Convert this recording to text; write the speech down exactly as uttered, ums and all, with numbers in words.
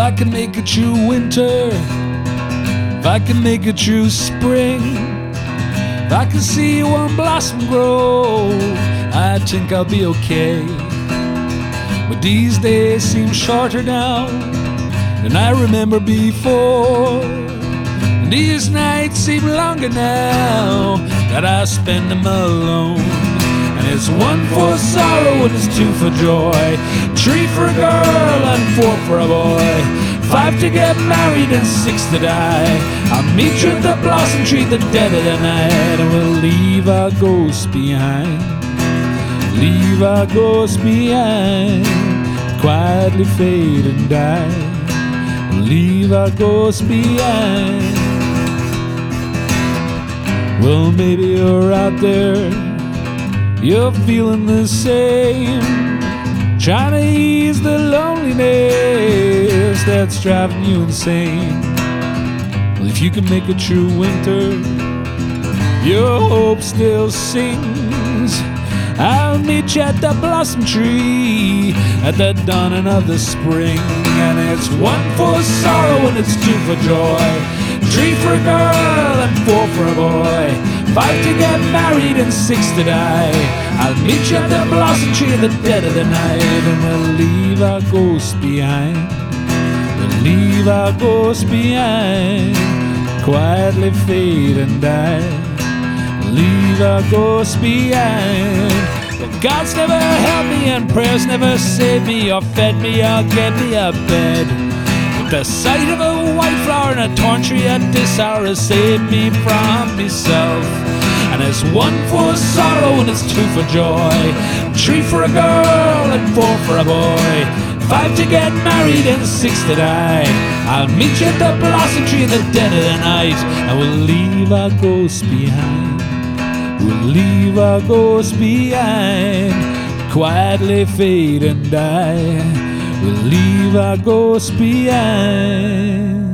I can make a true winter, if I can make a true spring, if I can see one blossom grow, I think I'll be okay. But these days seem shorter now than I remember before, and these nights seem longer now that I spend them alone. And it's one for sorrow and it's two for joy, three for a girl and four for a boy, five to get married and six to die. I'll meet you at the blossom tree the dead of the night, and we'll leave our ghosts behind, leave our ghosts behind, quietly fade and die, leave our ghosts behind. Well, maybe you're out there, you're feeling the same, trying to ease the loneliness that's driving you insane. Well, if you can make a true winter, your hope still sings. I'll meet you at the blossom tree at the dawning of the spring. And it's one for sorrow and it's two for joy, three for a girl and four for a boy, five to get married and six to die. I'll meet you at the blossom tree in the dead of the night, and we'll leave our ghosts behind, we'll leave our ghosts behind, quietly fade and die, leave our ghosts behind. But God's never helped me and prayers never saved me or fed me or get me a bed. But the sight of a white flower and a torn tree at this hour has saved me from myself. And it's one for sorrow and it's two for joy, three for a girl and four for a boy, five to get married and six to die. I'll meet you at the blossom tree in the dead of the night, and we'll leave our ghosts behind, we'll leave our ghosts behind, quietly fade and die, we'll leave our ghosts behind.